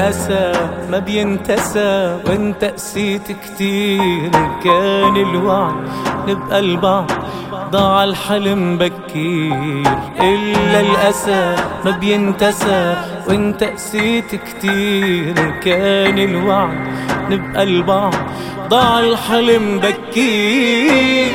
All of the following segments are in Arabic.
الأسى ما بينتسى، وانت قسيت كتير. كان الوعد نبقى لبعض، ضاع الحلم بكير. إلا الأسى ما بينتسى، وانت قسيت كتير. كان الوعد نبقى لبعض، ضاع الحلم بكير.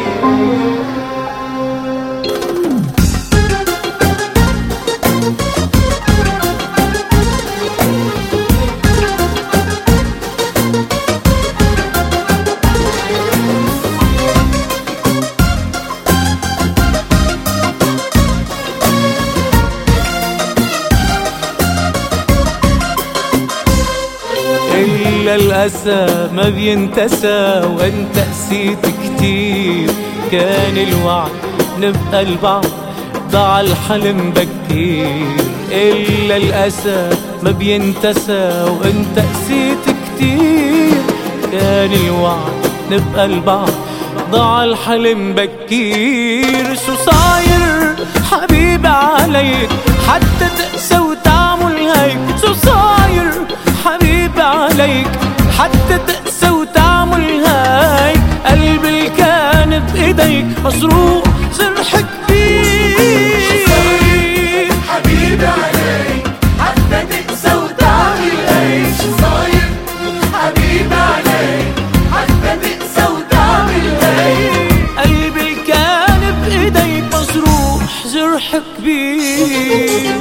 إلا الأسى ما بينتسى، وانت قسيت كتير. كان الوعد نبقى لبعض، ضاع الحلم بكير. إلا الأسى ما بينتسى، وانت قسيت كتير. كان الوعد نبقى لبعض، ضاع الحلم بكير. شو صاير حبيبي عليك حتى تقسى وتعمل هيك؟ شو صاير حبيبي عليك حتى تقسى وتعمل هيك؟ قلبي اللي كان بإيديك مجروح جرح كبير. حبيبي عليك حتى تقسى وتعمل هيك؟ شو صاير حبيبي عليك حتى تقسى وتعمل هيك؟ قلبي اللي كان بإيديك مجروح جرح كبير.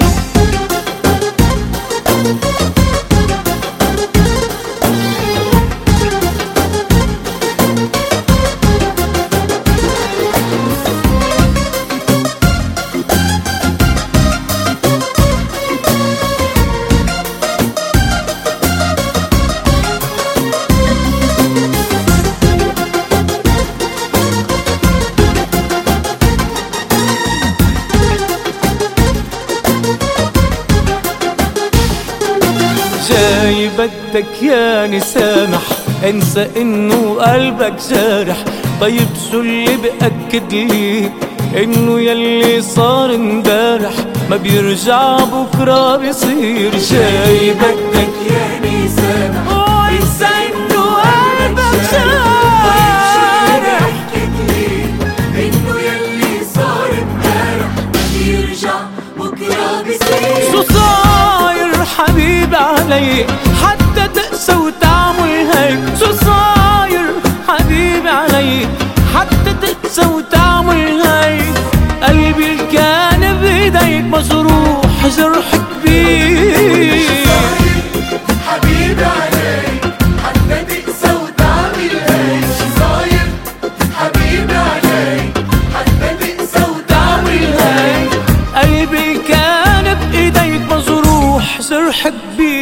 جاي بدك ياني سامح، انسى انه قلبك جارح. طيب شو اللي بأكد لي انه يلي صار امبارح ما بيرجع بكره بيصير؟ جاي بدك ياني سامح، وانسى انه قلبك جارح. انه يلي صار امبارح ما بيرجع بكره بيصير. شو صاير حبيبي علي حتى تقسى وتعمل هيك؟ شو صاير حبيبي علي حتى تقسى وتعمل هيك؟ قلبي اللي كان بإيديك مجروح جرح كبير. حبيبي عليك حتى تقسى وتعمل هيك؟ شو صاير حبيبي عليك حتى تقسى وتعمل هيك؟ قلبي اللي كان بإيديك مجروح جرح كبير.